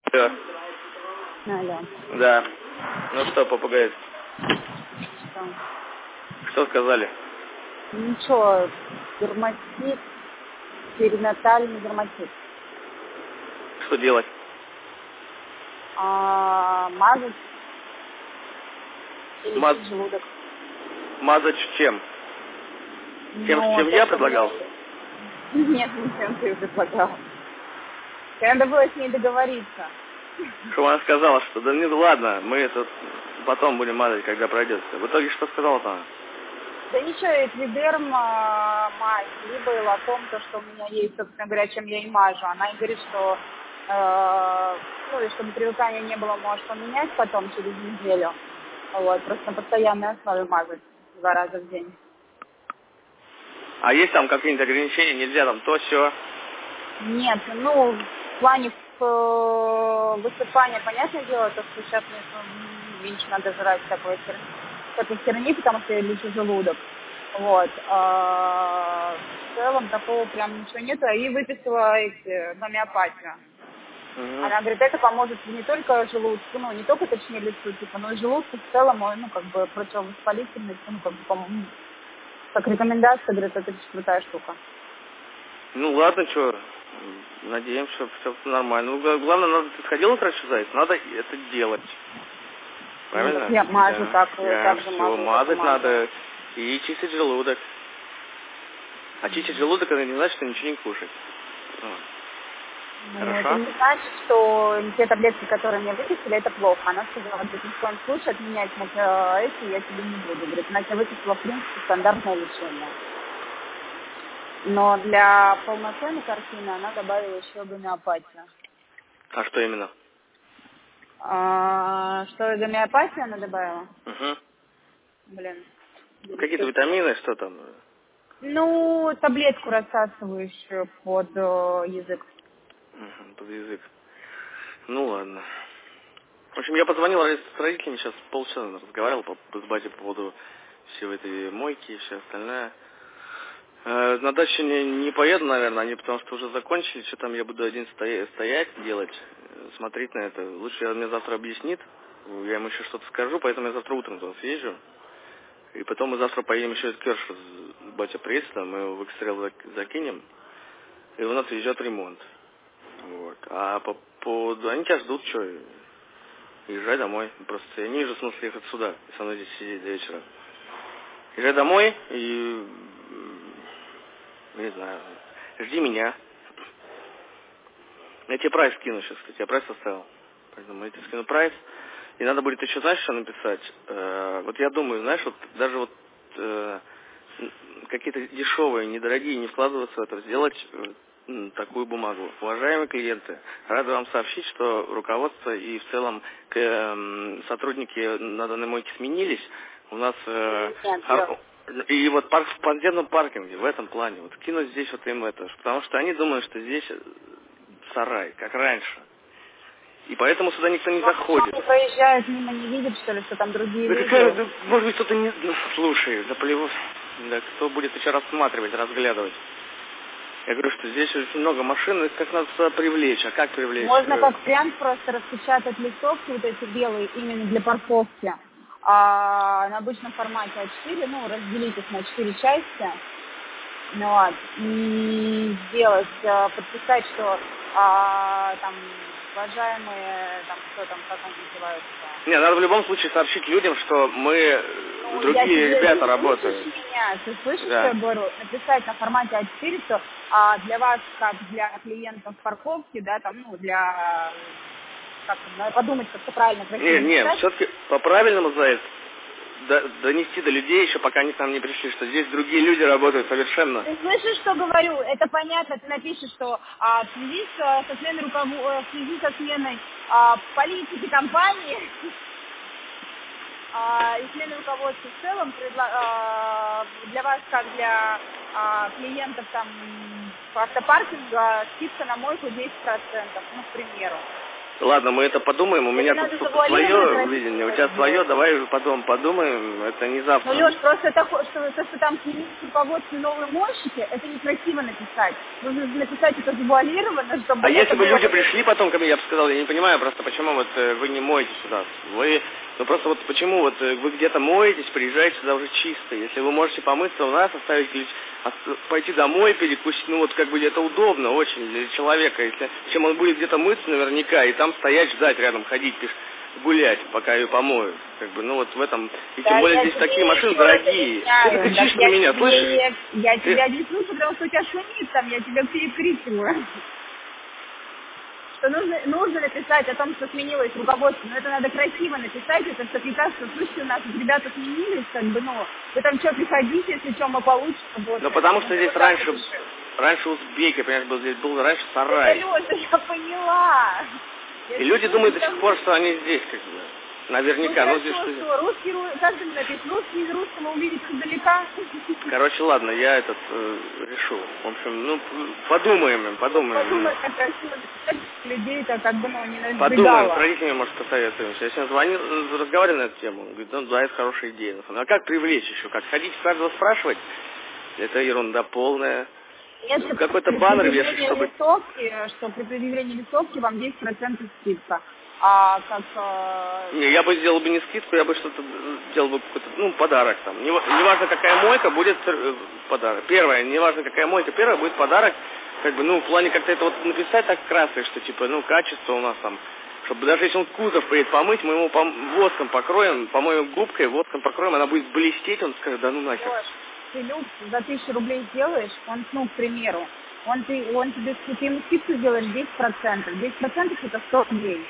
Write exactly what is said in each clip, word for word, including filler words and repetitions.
Алло. Алло. Да. Ну что, попугай? Что? Что сказали? Ничего, дерматит, перинатальный дерматит. Что делать? А, мазать или Маз... лечить желудок. Мазать чем? Тем, Ну, чем то, я что предлагал? мне- Нет, не тем, ты предлагал. Надо было с ней договориться. Что она сказала, что да нет, ладно, мы это потом будем мазать, когда пройдет. В итоге что сказала-то она? Да ничего, эпидерм, а, мазь, либо элатом, то, что у меня есть, собственно говоря, чем я и мажу. Она и говорит, что, э, ну, и чтобы привыкания не было, можешь поменять потом через неделю. Вот, просто на постоянной основе мазать два раза в день. А есть там какие-нибудь ограничения? Нельзя там то, все. Нет, ну, в плане э, высыпания, понятное дело, то, что сейчас мне ну, меньше надо жрать такой херни, такой херни, потому что я лечу желудок. Вот. А в целом такого прям ничего нету. И выписала эти гомеопатию. Угу. Она говорит, это поможет не только желудку, ну, не только, точнее, лицу, типа, но и желудку в целом, ну, как бы противовоспалительность, ну, как бы, по-моему, как рекомендация, говорит, это очень крутая штука. Ну ладно, что, надеемся, что все нормально. Ну, главное, надо, ты сходила к врачу, зайц, надо это делать. Ну, так Правильно? я мажу, Да. так, Я так же все, мажу, так и мазать мажу. надо и чистить желудок. А чистить желудок, это не значит, что ничего не кушать. Вот. Ну, это Хорошо? не значит, что те таблетки, которые мне выписали, это плохо. Она сказала, что ни в коем случае отменять на э, эти я тебе не буду. Говорит, она тебе выписала, в принципе, стандартное лечение. Но для полноценной картины она добавила еще гомеопатию. А что именно? А, что гомеопатию она добавила? Угу. Блин. Какие-то витамины, что там? Ну, таблетку рассасывающую под э, язык. Угу, под язык. Ну ладно. В общем, я позвонил с родителями, сейчас полчаса разговаривал по, с батей по поводу всей этой мойки и все остальное. Э, на дачу не, не поеду, наверное, они потому что уже закончили, что там я буду один стоять, стоять делать, э, смотреть на это. Лучше он мне завтра объяснит, я ему еще что-то скажу, поэтому я завтра утром туда съезжу. И потом мы завтра поедем еще в Кершу, батя приедет, мы его в экстрел закинем, и у нас идет ремонт. Вот. А по поводу... Они тебя ждут, что, езжай домой. Просто я не вижу смысла ехать сюда, и со мной здесь сидеть до вечера. Езжай домой и... Не знаю, жди меня. Я тебе прайс скину сейчас, кстати, я прайс оставил. Поэтому я тебе скину прайс. И надо будет еще, знаешь, что написать? Э, вот я думаю, знаешь, вот даже вот э, какие-то дешевые, недорогие, не вкладываться в это, сделать э, такую бумагу. Уважаемые клиенты, рада вам сообщить, что руководство и в целом к, э, сотрудники на данной мойке сменились. У нас э, Нет, хор- и вот парк в подземном паркинге, в этом плане, вот кинуть здесь вот им это, потому что они думают, что здесь сарай, как раньше. И поэтому сюда никто не заходит. Они проезжают мимо, не видят, что ли, что там другие Да люди? какая, да, может быть, кто-то не... Ну, слушай, да плеву... Да кто будет еще рассматривать, разглядывать? Я говорю, что здесь очень много машин, их как надо сюда привлечь. А как привлечь? Можно Э, как вариант просто распечатать листовки вот эти белые именно для парковки а, на обычном формате а четыре, ну, разделить их на четыре части, ну, вот, и сделать, а, подписать, что а, там, уважаемые, там, кто там, как они называются? Не, надо в любом случае сообщить людям, что мы, э, Ну, я другие тебе, ребята ты работают. слышишь меня, ты слышишь, что Да. я говорю? Написать на формате а четыре, что а, для вас, как для клиентов парковки, да, там, ну, для, как там, надо подумать, как-то правильно, красиво Не, не, написать. все-таки по-правильному, Заяц, до- донести до людей еще, пока они к нам не пришли, что здесь другие люди работают совершенно. Ты слышишь, что говорю? Это понятно, ты напишешь, что а, в связи с, а, со сменой руководства, в связи со сменой а, политики компании, А, и смены руководства в целом предла- а, для вас, как для а, клиентов там автопаркинга, скидка на мойку десять процентов, ну, к примеру. Ладно, мы это подумаем, у меня тут свое видение, у тебя свое, давай потом подумаем, это не завтра. Ну, Леш, просто такое, что, то, что там руководство новые мойщики, это некрасиво написать. Нужно написать это завуалированно, чтобы... А если бы было... люди пришли потом ко мне, я бы сказал, я не понимаю просто, почему вот вы не моете сюда. Вы, ну просто вот почему вот вы где-то моетесь, приезжаете сюда уже чисто. Если вы можете помыться у нас, оставить ключ, пойти домой, перекусить, ну вот как бы это удобно очень для человека, если чем он будет где-то мыться наверняка, и там стоять, ждать рядом, ходить, гулять, пока ее помоют. Как бы, ну вот в этом, и тем да, более здесь такие машины дорогие. Ты кричишь на меня, тебе, слышишь? Я Ты... тебя не слышу, потому что у тебя шумит там, я тебя перекрикиваю. Что нужно, нужно написать о том, что сменилось руководство, но это надо красиво написать, это что прекрасно, слушайте, у нас тут ребята сменились, как бы, ну, вы там что, приходите, если что, мы получим. Вот, ну, потому что здесь раньше, напиши. раньше узбеки, понимаешь, был, здесь был раньше сарай. Это, Леша, я поняла. Я и люди думают до там... сих пор, что они здесь, как бы. Наверняка, ну, ну здесь что, что... что, русский, как ты напишешь, русский из русского увидеть издалека. Короче, ладно, я этот э, решу. В общем, ну, подумаем, подумаем. Подумай, как красиво людей-то как бы, ну, не напрягало. Подумаем, с родителями, может, посоветуемся. Я сегодня звонил, разговаривали на эту тему, он говорит, ну, да, это хорошая идея. А как привлечь еще? Как ходить каждого спрашивать? Это ерунда полная. Нет, ну, какой-то баннер вешать, чтобы... Листовки, что при предъявлении листовки вам десять процентов скидка. А как... Э... Не, я бы сделал бы не скидку, я бы что-то сделал бы какой-то, ну, подарок там. Не, не важно, какая мойка, будет э, подарок. Первое, не важно, какая мойка, первое будет подарок, как бы, ну, в плане как-то это вот написать так красиво, что, типа, ну, качество у нас там, чтобы даже если он кузов приедет помыть, мы ему пом- воском покроем, помоем губкой, воском покроем, она будет блестеть, он скажет, да ну нахер. Леш, ты люкс за тысячу рублей сделаешь, он, ну, к примеру, он, ты, он тебе, ты ему скидку сделаешь десять процентов. десять процентов это сто рублей.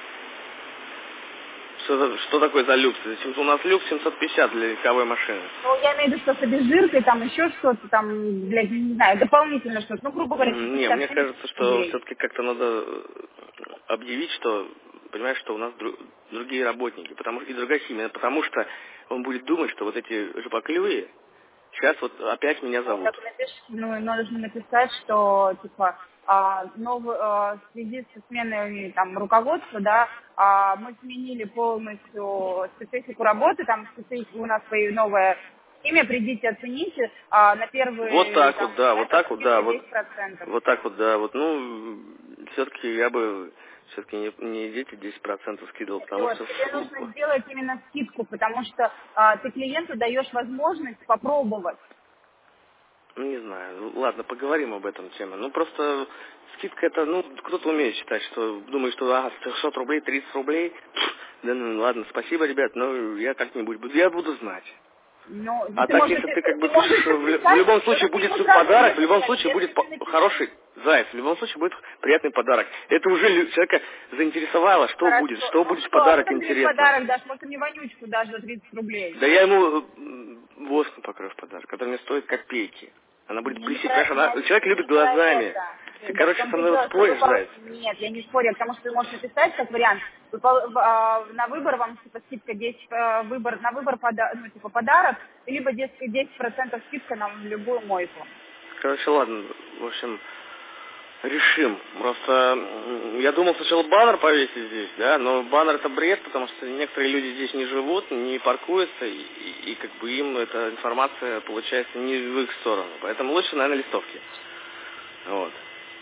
Что, что такое за люкс? У нас люкс семьсот пятьдесят для легковой машины. Ну, я имею в виду, что с обезжиркой, там еще что-то, там, блядь, не знаю, дополнительно что-то. Ну, грубо говоря, Не, мне кажется, что все-таки как-то надо объявить, что, понимаешь, что у нас дру- другие работники, потому и другая химия, потому что он будет думать, что вот эти жопоклюи сейчас вот опять меня зовут. Ну, так напишешь, ну, нужно написать, что, типа, а, нов, а, в связи со сменой там руководства, да, а, мы сменили полностью специфику работы, там специфика у нас появилась новая имя, придите, оцените, а, на первый... Вот так там, вот, да, вот так вот, да, вот, десять процентов. вот так вот, да, вот, ну, все-таки я бы все-таки не, не эти десять процентов скидывал, потому Вот, что... тебе нужно сделать именно скидку, потому что а, ты клиенту даешь возможность попробовать. Ну, не знаю. Ну, ладно, поговорим об этом теме. Ну, просто скидка это, ну, кто-то умеет считать, что думает, что, ага, шестьсот рублей, тридцать рублей. Пфф, да ну, ладно, спасибо, ребят, но я как-нибудь буду, я буду знать. Но, А ты так, можешь, если ты ты, как бы ты пишешь, что в, в любом случае будет подарок, в любом случае будет по- хороший заяц, в любом случае будет приятный подарок. Это уже лю- человека заинтересовало, что Хорошо. будет, что Ну будет в что, подарок что ты мне интересно. подарок дашь? Может, ты мне вонючку дашь за тридцать рублей? Да я ему м, воском покрою в подарок, который мне стоит копейки. Она будет Не блестеть, про, понимаешь, она, я, человек любит не про глазами. это. Ты, В короче, том-то со и мной дело, вот что споришь, выпол- заяц. Нет, я не спорю, потому что ты можешь написать как вариант. Выпол- в- а, на выбор вам типа скидка десять, э, выбор, на выбор пода- ну, типа подарок, либо десять процентов скидка на любую мойку. Короче, ладно, в общем, решим. Просто м, я думал сначала баннер повесить здесь, да, но баннер это бред, потому что некоторые люди здесь не живут, не паркуются, и, и- и как бы им эта информация получается не в их сторону. Поэтому лучше, наверное, листовки. Вот.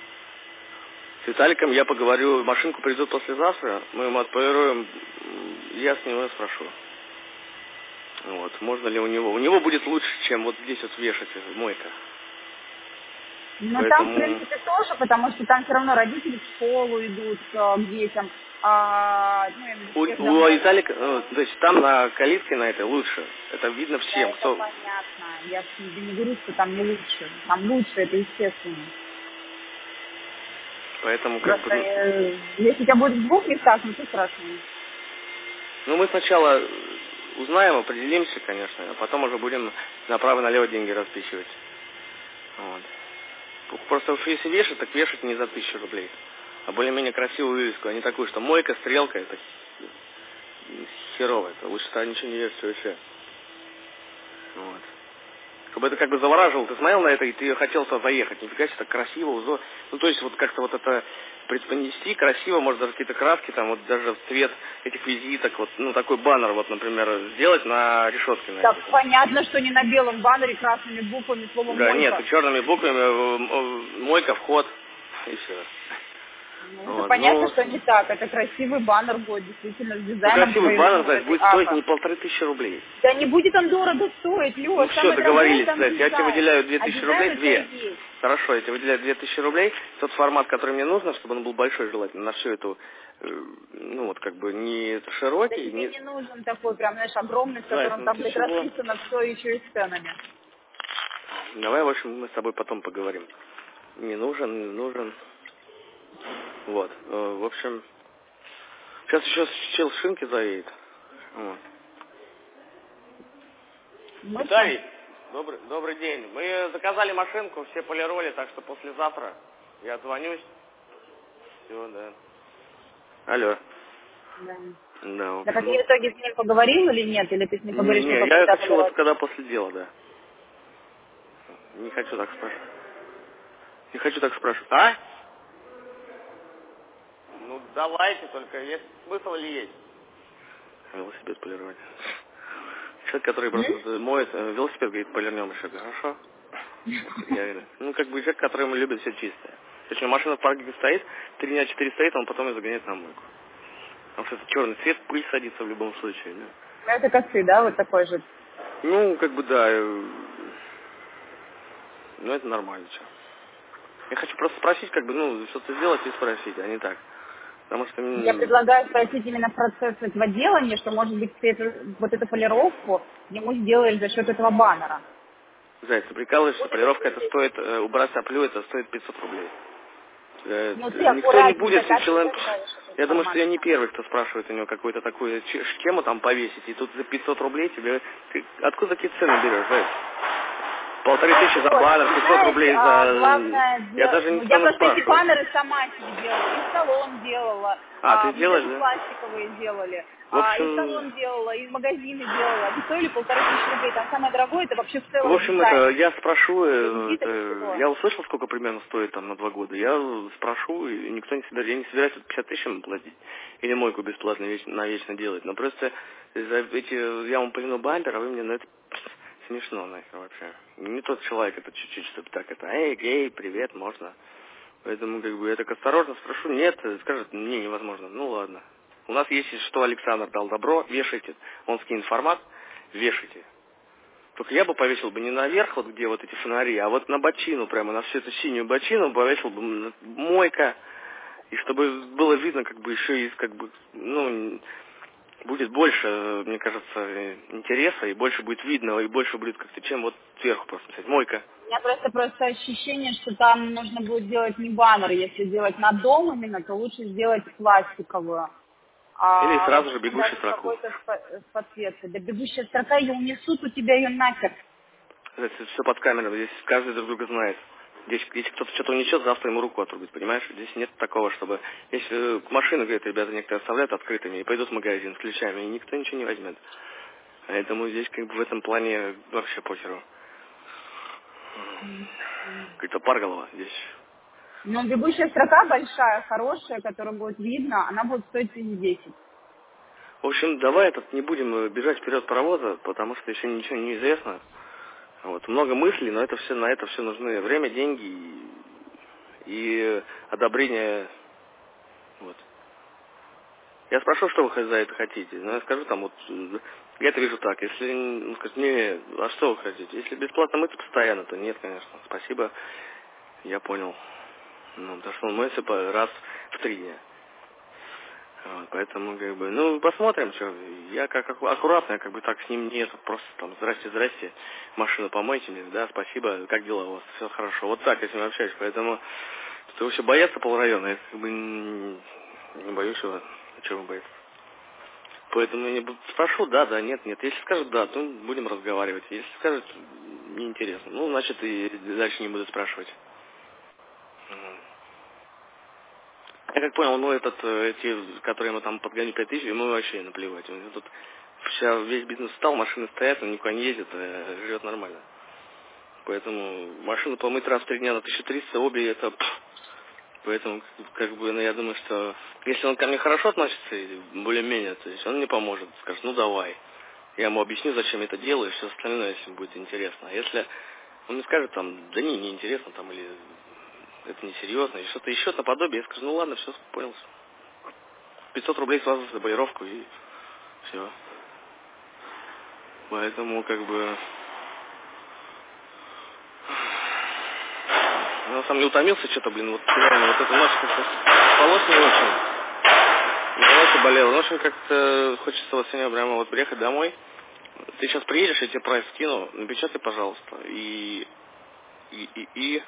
С Виталиком я поговорю, машинку придет послезавтра, мы ему отполируем, м, я с него спрошу. Вот, можно ли у него. У него будет лучше, чем вот здесь вот вешать мойка. Ну, Поэтому... там, в принципе, тоже, потому что там все равно родители в школу идут э, к детям. А, ну, я имею в У, виду, всех у домой. Виталика, ну, то есть там на калитке на этой лучше. Это видно Да, всем, это кто... понятно. Я ж не не говорю, что там не лучше. Там лучше, это естественно. Поэтому как бы... Просто, Ну, э, если у тебя будет в двух местах, ну, что страшного? ну, мы сначала узнаем, определимся, конечно, а потом уже будем направо-налево деньги расписывать. Вот. Просто уж если вешать, так вешать не за тысячу рублей. А более-менее красивую вывеску, а не такую, что мойка, стрелка, это херово. Это лучше тогда ничего не вешать вообще. Вот. Чтобы это как бы завораживало. Ты смотрел на это, и ты хотел туда заехать. Нифига себе, так красиво, узор. Ну, то есть, вот как-то вот это преподнести красиво, может даже какие-то краски, там вот даже в цвет этих визиток, вот, ну такой баннер, вот, например, сделать на решетке. На Так, этой. понятно, что не на белом баннере красными буквами слово Да, «мойка». нет, черными буквами э, э, мойка, вход, и все. Ну, это Вот, понятно, ну, что не так. Это красивый баннер будет, действительно, с ну, дизайном красивый твоего, баннер, ну, знаешь, этой будет стоить не АКО. полторы тысячи рублей. Да не будет он дорого стоить, Ну Лёш, все, самое дорогое договорились, там кстати. Я тебе дизайн. выделяю две А тысячи рублей, дизайн у тебя две. есть. Хорошо, я тебе выделяю две тысячи рублей. Тот формат, который мне нужно, чтобы он был большой, желательно, на всю эту, э, ну вот как бы не Да широкий, тебе не... не нужен такой прям, знаешь, огромный, в Знаешь, котором ну там, ты блядь, чего? расписано все еще и с ценами. Давай, в общем, мы с тобой потом поговорим. Не нужен, не нужен. Вот, э, в общем, сейчас еще чел шинки заедет. Вот. Ну что? Виталий, добрый, добрый день. Мы заказали машинку, все полировали, так что послезавтра я отзвонюсь. Все, да. Алло. Да. Да, в Так а общем, ты ну... в итоге с ним поговорил или нет? Или ты с ним поговоришь, Не-не, только я когда хочу вот полировать? когда после дела, да. Не хочу так спрашивать. Не хочу так спрашивать. А? Ну, давайте, только есть смысл ли есть? Велосипед полировать. Человек, который М? просто моет э, велосипед, говорит, полирнем еще. Хорошо. Вот, я говорю, ну, как бы человек, который ему любит все чистое. Точнее, машина в паркинге стоит, три дня четыре стоит, он потом ее загоняет на мойку. Потому что это черный цвет, пыль садится в любом случае. Да? Ну, это косы, да, вот такой же. Ну, как бы да. э, Ну, это нормально, что. Я хочу просто спросить, как бы, ну, что-то сделать и спросить, а не так. Потому что, Я м, предлагаю спросить именно процесс этого делания, что, может быть, ты эту, вот эту полировку ему сделали за счет этого баннера. Зайц, ты прикалываешься, Вот это полировка это смотри. стоит, э, убрать соплю, это стоит пятьсот рублей. Э, Ну, ты Никто не аккуратненько, будет, если как ты человек... доставишь эту Я думаю, что я не информацию? первый, кто спрашивает у него какую-то такую ч- тему там повесить, и тут за пятьсот рублей тебе... Ты откуда такие цены берешь, Зайц? Полторы тысячи за Вот, баннер, и пятьсот знаешь, рублей а, за... главное, Я де- даже не ну, я стану просто эти спрашивать. баннеры сама себе делала, и салон делала, А, ты а, вот делаешь, эти да? пластиковые делали, В а, и общем, салон делала, и магазины делала, они стоили полторы тысячи рублей, там самое дорогое, это вообще в В целом общем, это, дизайн, я спрошу, для э, визиток и это, всего. я услышал, сколько примерно стоит там на два года. Я спрошу, и никто не собирается, я не собираюсь вот пятьдесят тысяч ему платить. Или мойку бесплатно вечно, навечно делать. Но просто за эти, я вам полину бампер, а вы мне, ну это смешно нахер вообще. Не тот человек, это чуть-чуть, чтобы так это, эй, эй, привет, можно. Поэтому, как бы, я так осторожно спрошу, нет, скажет, мне невозможно. Ну ладно. У нас есть, что Александр дал добро, вешайте. Он скинет формат, вешайте. Только я бы повесил бы не наверх, вот где вот эти фонари, а вот на бочину, прямо на всю эту синюю бочину повесил бы м, мойка, и чтобы было видно, как бы еще и, как бы, ну, будет больше, э, мне кажется, э, интереса, и больше будет видно, и больше будет как-то, чем вот сверху просто писать. Мойка. У меня просто просто ощущение, что там нужно будет делать не баннер, если делать на дом именно, то лучше сделать пластиковую. Или А, сразу же возможно, бегущую даже с строку. какой-то с по- с подсветкой. Да бегущая строка, ее унесут у тебя ее нахер. Это все под камерой, здесь каждый друг друга знает. Здесь, если кто-то что-то унесет, завтра ему руку отрубит, понимаешь? Здесь нет такого, чтобы... Если э, машины, говорят, ребята некоторые оставляют открытыми и пойдут в магазин с ключами, и никто ничего не возьмет. Поэтому здесь как бы в этом плане вообще похеру. Какой-то парголова здесь. Но бегущая строка большая, хорошая, которая будет видно, она будет стоить тысяч десять. В общем, давай этот не будем э, бежать вперед паровоза, потому что еще ничего не известно. Вот. Много мыслей, но это все, на это все нужны время, деньги и, и одобрение. Вот. Я спрошу, что вы за это хотите. Ну, я скажу там, вот, э, я это вижу так. Если, ну, сказать, не, а что вы хотите? Если бесплатно мыться постоянно, то нет, конечно. Спасибо, я понял. Ну, потому что он моется по- раз в три дня. Вот, поэтому, как бы, ну, посмотрим, что. Я как аку- аккуратно, я как бы так с ним нет, просто там, здрасте, здрасте, машину помойте мне, да, спасибо, как дела у вас, все хорошо. Вот так я с ним общаюсь, поэтому, что вообще бояться полрайона, я как бы не, не боюсь его, чего бояться. Поэтому я не буду- спрошу, да, да, нет, нет. Если скажут да, то будем разговаривать. Если скажут неинтересно, ну, значит, и дальше не буду спрашивать. Мгм. Я как понял, ну, этот, э, эти, которые мы там подгоню пять тысяч, ему вообще наплевать. У него тут вся, весь бизнес встал, машины стоят, он никуда не ездит, а живет нормально. Поэтому машину помыть раз в три дня на тысячу триста, обе это пф, Поэтому, как бы, ну, я думаю, что если он ко мне хорошо относится, более-менее, то есть он мне поможет, скажет, ну давай. Я ему объясню, зачем я это делаю, и все остальное, если ему будет интересно. А если он мне скажет, там, да не, не интересно, там, или это несерьезно, или что-то еще наподобие, я скажу, ну ладно, все, понял. пятьсот рублей сразу за боировку, и все. Поэтому, как бы... Я на самом деле утомился что-то, блин, вот реально, вот эта ночь как-то спалось не очень. Голова болела. В общем, как-то хочется вот сегодня прямо вот приехать домой. Ты сейчас приедешь, я тебе прайс скину, напечатай, пожалуйста. И, и, и, и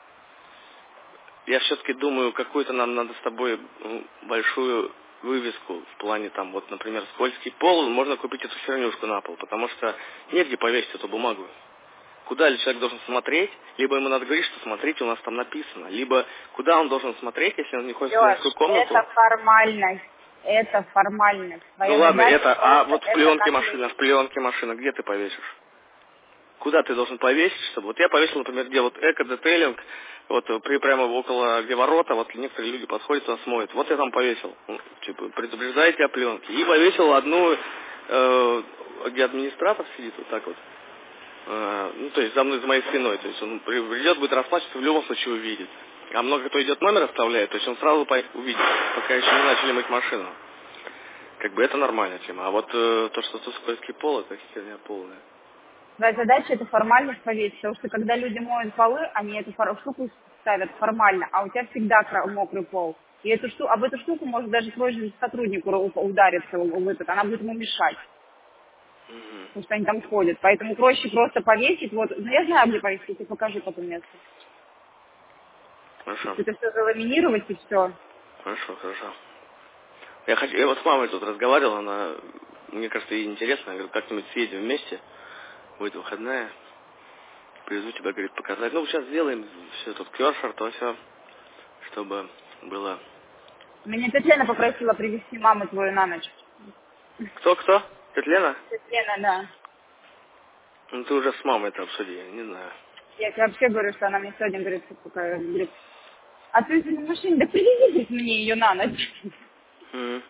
я все-таки думаю, какую-то нам надо с тобой большую вывеску в плане там, вот, например, скользкий пол, можно купить эту хернюшку на пол, потому что негде повесить эту бумагу. Куда ли человек должен смотреть, либо ему надо говорить, что смотрите, у нас там написано, либо куда он должен смотреть, если он не ходит в Лёш, свою комнату. это формальность. Это формальность. Ну Твоя ладно, задача это, а просто вот в это пленке машина, наклеить. в пленке машина, где ты повесишь? Куда ты должен повесить, чтобы... Вот я повесил, например, где вот эко-детейлинг, вот при, прямо около, где ворота, вот некоторые люди подходят, туда смотрят. Вот я там повесил, ну, типа, предупреждайте о пленке. И повесил одну, э, где администратор сидит, вот так вот. Э, ну, то есть за мной, за моей спиной. То есть он при- придет, будет расплачиваться, в любом случае увидит. А много кто идет номер оставляет, то есть он сразу по- увидит, пока еще не начали мыть машину. Как бы это нормальная тема. А вот э, то, что тут скользкий пол, это херня полная. Твоя задача это формальность повесить, потому что когда люди моют полы, они эту фор- штуку ставят формально, а у тебя всегда кра- мокрый пол. И эту штуку, об эту штуку может даже твой же сотрудник у- удариться в этот, она будет ему мешать, Мгм. потому что они там ходят. Поэтому проще просто повесить, вот, ну я знаю, где повесить, я тебе покажу потом место. Хорошо. Это все заламинировать и все. Хорошо, хорошо. Я хочу, я вот с мамой тут разговаривал, она, мне кажется, ей интересно, я говорю, как-нибудь съездим вместе, будет выходная, привезу тебя, говорит, показать. Ну, сейчас сделаем все тут кёршер, то все, чтобы было... Меня Татьяна попросила привезти маму твою на ночь. Кто-кто? Тетя Лена? Татьяна, да. Ну, ты уже с мамой это обсуди, я не знаю. Я тебе вообще говорю, что она мне сегодня говорит, такая, говорит, а ты на машине, да привезите мне ее на ночь. Мгм.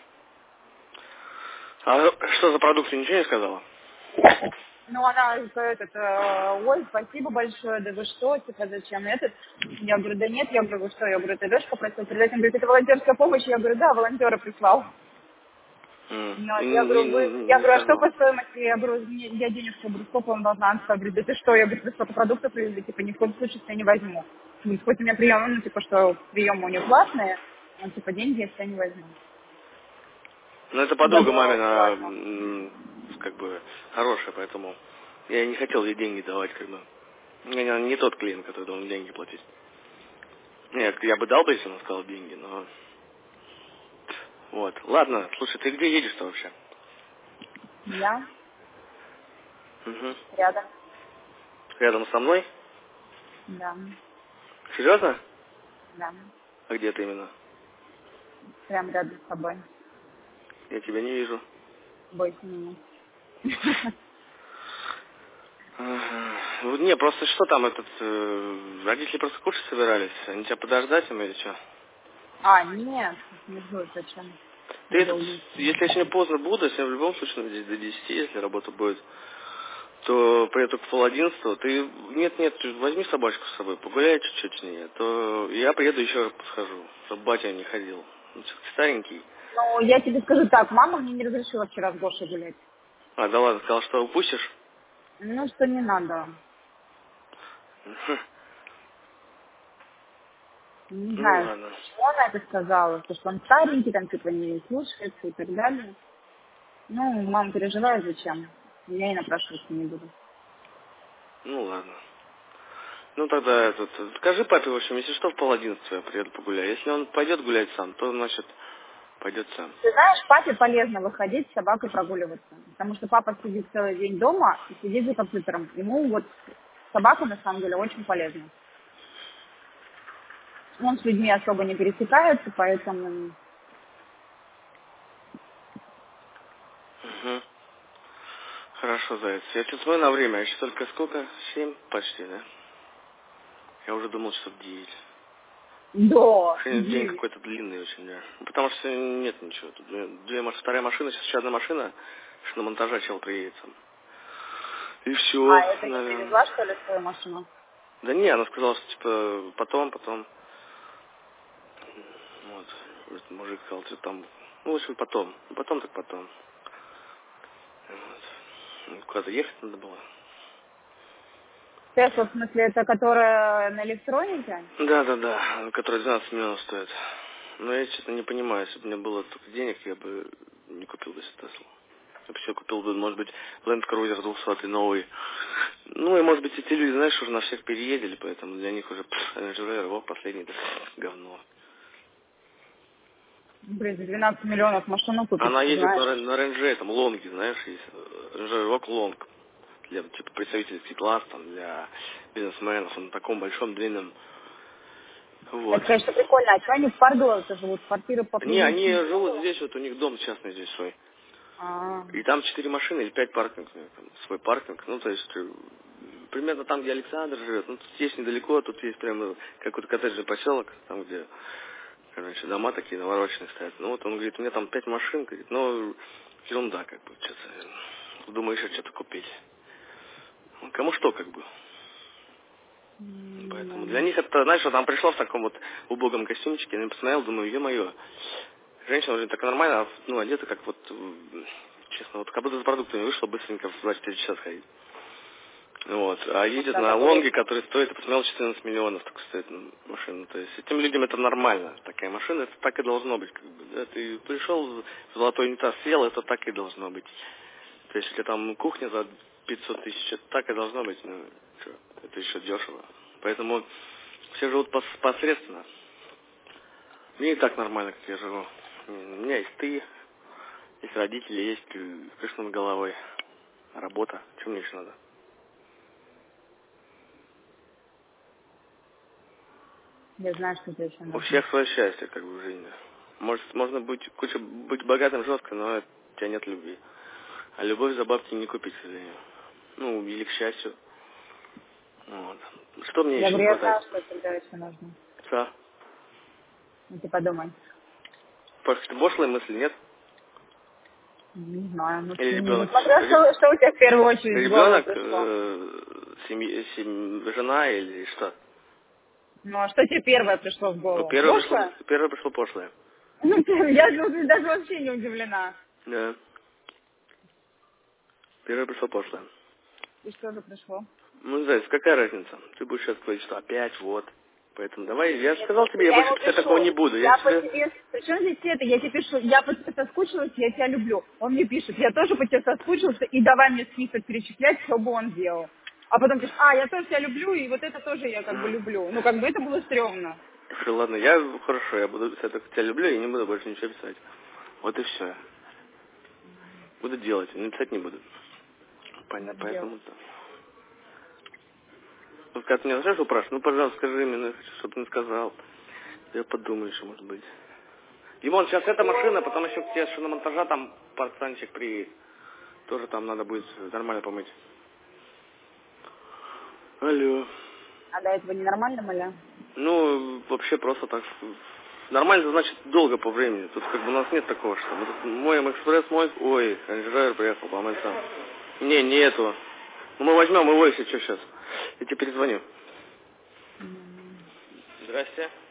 А что за продукцию, ничего не сказала? Ну, она говорит, это, ой, спасибо большое, да вы что, типа, зачем этот? Я говорю, да нет, я говорю, вы что, я говорю, ты Лешка попросил передать, он говорит, это волонтерская помощь, я говорю, да, волонтера прислал. М. Ну, И я не, говорю, вы, не, я не говорю, а что сказала. по стоимости? Я говорю, мне- я денежку, я говорю, сколько вам должна? Она говорит, да ты что? Я говорю, вы сколько продуктов привезли, типа, ни в коем случае я не возьму. Ну, хоть у меня прием, ну, типа, что приемы у нее платные, но, типа, деньги я себя не возьму. Ну, это Я подруга говорю, мамина, ладно. м, как бы, хорошая, поэтому я не хотел ей деньги давать, как бы. Я не, не тот клиент, который должен деньги платить. Нет, я бы дал бы, если он сказал деньги, но... Вот. Ладно, слушай, ты где едешь-то вообще? Я Угу. рядом, Рядом со мной? да, Серьезно? да, А где ты именно? прям рядом с тобой. Я тебя не вижу. Бойся меня. Ага. Ну, не, просто что там этот... э, родители просто кушать собирались. Они тебя подождать им или что? А, нет, не жду, зачем? Ты Я этот, долго. если я сегодня поздно буду, если я в любом случае надеюсь до десяти, если работа будет, то приеду к пол одиннадцатого, ты, нет, нет, ты возьми собачку с собой, погуляй чуть-чуть с ней, а то я приеду еще раз посхожу, чтобы батя не ходил. Он все-таки старенький. Ну, я тебе скажу так, мама мне не разрешила вчера с Гошей гулять. А, да ладно, сказал, что упустишь? Ну, что не надо. Не Ну знаю, ладно. почему она это сказала, потому что он старенький, там, типа, не слушается и так далее. Ну, мама переживает, зачем. Я и напрашиваться не буду. Ну ладно. Ну тогда этот, скажи папе, в общем, если что, в пол одиннадцатого я приеду погуляю. Если он пойдет гулять сам, то значит пойдет сам. Ты знаешь, папе полезно выходить с собакой прогуливаться. Потому что папа сидит целый день дома и сидит за компьютером. Ему вот собака, на самом деле, очень полезна. Он с людьми особо не пересекается, поэтому... Угу. Хорошо, Заяц. Я сейчас смотрю на время, еще только сколько? Семь почти, да? Я уже думал, что в девять. Да. День какой-то длинный очень, да. Потому что нет ничего. Тут две, две маш... вторая машина, сейчас еще одна машина, что на монтаже чел приедет. И все. А это не наверное. привезла, что ли, свою машину? Да не, она сказала, что типа потом, потом. Вот. Этот мужик сказал, что там. Ну, в общем, потом. Потом так потом. Вот. Куда-то ехать надо было. Тесла, в смысле, это которая на электронике? Да, да, да, которая двенадцать миллионов стоит. Но я, честно, не понимаю, если бы у меня было столько денег, я бы не купил бы себе Теслу. Я бы все купил бы, может быть, Land Cruiser двухсотый новый. Ну, и, может быть, эти люди, знаешь, уже на всех переедали, поэтому для них уже Range Rover, вот, последний, да, говно. Блин, за двенадцать миллионов машину купить, Она ездит знаешь? на, на Range, там, лонги, знаешь, есть. Range Rover Long. Для, типа, представителей C-класс, там, для бизнесменов, он на таком большом, длинном. Вот. Это, конечно, прикольно. А что они в Парголовце живут? Квартиры Не, они поприличнее? живут здесь, вот у них дом частный здесь свой. А, И там четыре машины или пять паркинг, там, свой паркинг. Ну, то есть, э, примерно там, где Александр живет. Ну, тут есть недалеко, тут есть прямо какой-то коттеджный поселок, там, где, короче, дома такие навороченные стоят. Ну, вот он говорит, у меня там пять машин, говорит, ну, ерунда, как бы, что-то. Думаю, еще что-то купить. Ну, кому что, как бы. Поэтому для них это, знаешь, вот она пришла в таком вот убогом костюмчике, я посмотрел, думаю, ё-моё, женщина уже так нормально, ну, одета как вот, честно, вот как будто за продуктами вышла быстренько в двадцать четыре часа сходить. Вот, а едет на лонге, который стоит, я посмотрел, четырнадцать миллионов, так стоит машина. То есть этим людям это нормально, такая машина, это так и должно быть, как бы, да, ты пришел в золотой унитаз, сел, это так и должно быть. То есть, если там кухня за пятьсот тысяч, это так и должно быть, ну, что, это еще дешево. Поэтому все живут пос- посредственно. Мне и так нормально, как я живу. У меня есть ты, есть родители, есть крыша над головой, работа. Чем мне еще надо? я знаю, что тебе еще У нужно. всех свое счастье, как бы, в жизни. Может, можно быть, куча, быть богатым жестко, но у тебя нет любви. А любовь за бабки не купить, к сожалению. Ну, или к счастью. Вот. Что мне Я еще не говорю, я хватает? знаю, что тебе еще нужно. Да. Ну, ты подумай. Просто пошлые мысли, нет? Не знаю, ну, Или ну, ребенок? смотря что, что у тебя в первую очередь в голову Ребенок, пришло. э, семьи, семь- жена или что? Ну, а что тебе первое пришло в Ну, голову? первое пришло, Пошлое? первое пришло пошлое. Ну, я ну, даже вообще не удивлена. Да. Первое пришло пошлое. И что же пришло? Ну, не знаю, какая разница? Ты будешь сейчас говорить, что опять вот. Поэтому давай, я же Нет, сказал просто тебе, я я больше ему писать такого пишу, не буду. Я я по тебе... тебе, причем здесь это, я тебе пишу, я по тебе соскучилась, я тебя люблю. Он мне пишет, я тоже по тебе соскучился, и давай мне список перечислять, что бы он делал. А потом пишет, а, я тоже тебя люблю, и вот это тоже я как бы люблю. Ну, как бы это было стрёмно. Хорошо, ладно, я хорошо, я буду писать, только тебя люблю, и не буду больше ничего писать. Вот и все. Буду делать, но писать не буду. Понятно, Вот дело. поэтому да. Ну, когда ты меня знаешь, упрашиваешь, ну, пожалуйста, скажи мне, ну, я хочу, чтобы ты мне сказал. Я подумаю, что может быть. Димон, сейчас эта машина, потом еще к тебе шиномонтажа там пацанчик приедет. Тоже там надо будет нормально помыть. Алло. А до этого ненормально, моля? Ну, вообще просто так. Нормально, значит, долго по времени. Тут как бы у нас нет такого, что вот моем экспресс мой, ой, Range Rover приехал, помыть сам. Не, не этого. Ну, мы возьмем его, если что, сейчас. Я тебе перезвоню. Здрасте.